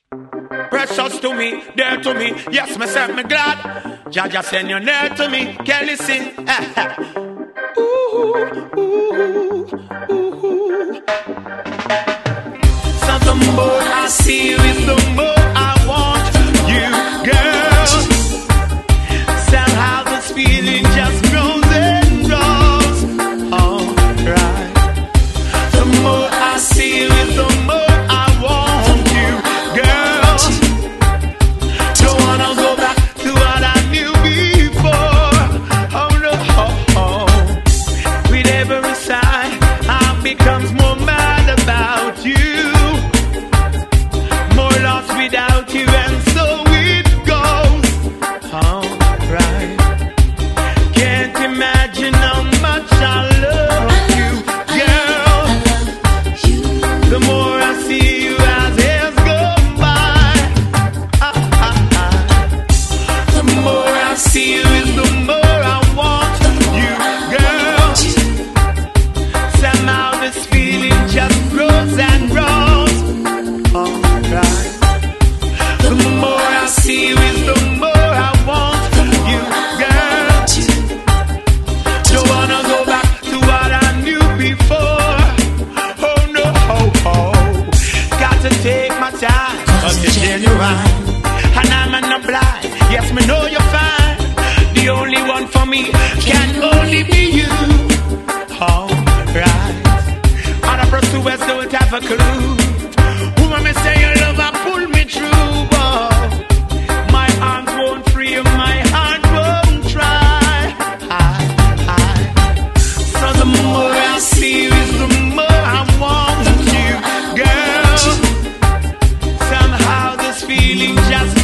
Precious to me, dear to me. Yes, myself, me glad. Jaja send you near to me. Can listen. Ooh, ooh, ooh. So the more I see you is the more I want you, girl. Somehow this feeling just grows and grows. Alright. The more I see you is the more I want you, girl. Don't wanna go back to what I knew before. Oh no. With every sigh I becomes more mad about you. More lost without you, and so it goes. Alright. Can't imagine how much I love you, girl. The more I see you as years go by, the more I see you is the more I want you, girl. Somehow this feeling just grows and grows. Alright. The more I see you is the more I want you, girl. Don't wanna go back to what I knew before. Oh no. Got to take my time, cause you're genuine, and I'm not blind. Yes, me know you're fine. The only one for me can only be you. Alright. Other pursuers don't have a clue. Woman, me say your love and pull me through. My arms won't free, my heart won't try. So the more I see you is the more I want you, girl. Somehow this feeling just